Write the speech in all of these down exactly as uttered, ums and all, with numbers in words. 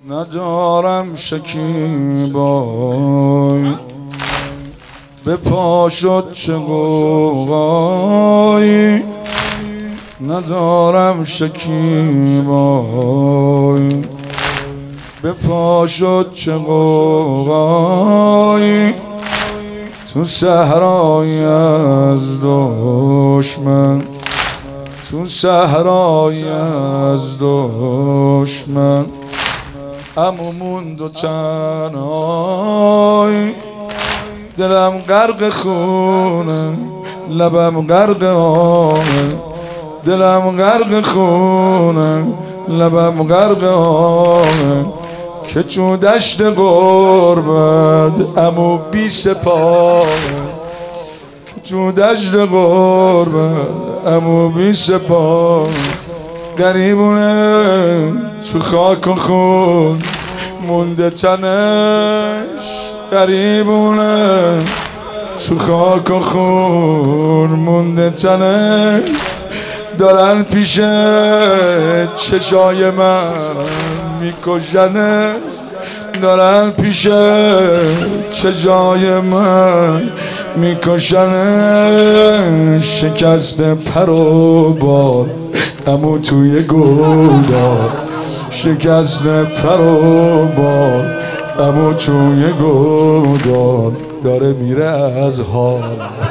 ندارم شکیبای به پا شد چه غوغایی، ندارم شکیبای به پا شد چه غوغایی، تو صحرای از دشمن، تو صحرای از دشمن عمو موند و تنهای، دلم غرق خونه لبم غرق آهه، دلم غرق خونه لبم غرق آهه، که چون دشت غربت عمو بی سپاه، که چون دشت غربت عمو بی سپاه، غریبونه تو خاک و خون مونده تنش، غریبونه تو خاک و خون مونده تنش، دارن پیش چشای من میکشنش، دارن پیش چشای من میکشنش، شکست پر و بال عمو توی گودال، شکست پر و بال عمو توی گودال، داره میره از حال،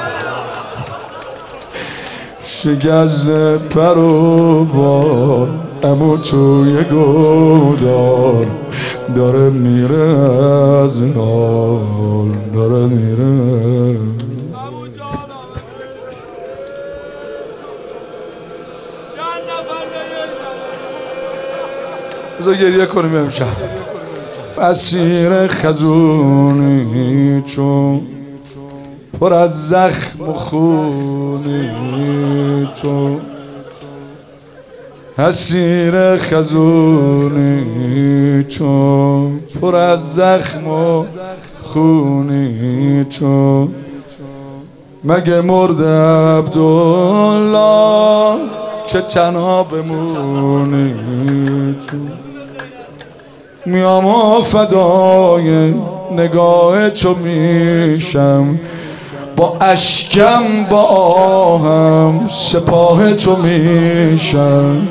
شکست پر و بال عمو توی گودال، داره میره از حال، داره میره. بذار گریه کنیم امشب. اسیر خزونی چون پر از زخم و خونی تو، اسیر خزونی چون پر از زخم و خونی تو، مگه مرد عبدالله که تنها بمونی تو، میام و فدای نگاه تو میشم، با اشکم با آهم سپاه تو میشم،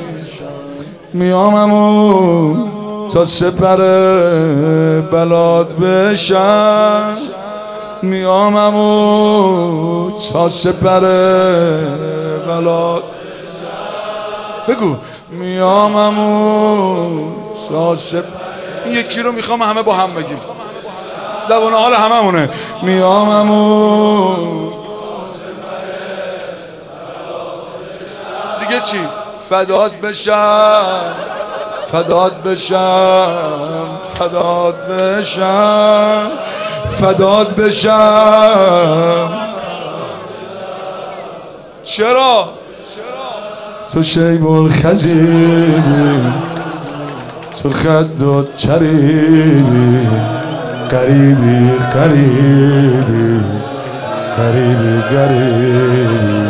میامم تا سپر بلاد بشم، میامم تا سپر بلاد بگو، میامم تا سپر. این یکی رو میخوام همه با هم بگیم، زبان حال همه مونه. میامم دیگه چی؟ فدات بشم، فدات بشم، فدات بشم، فدات بشم. چرا؟ تو شیب الخزیبی، تو خد و چریبی، قریبی قریبی قریبی قریبی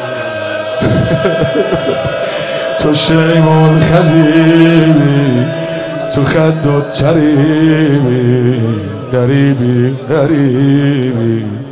تو شیب الخزیبی، تو خد و چریبی، قریبی قریبی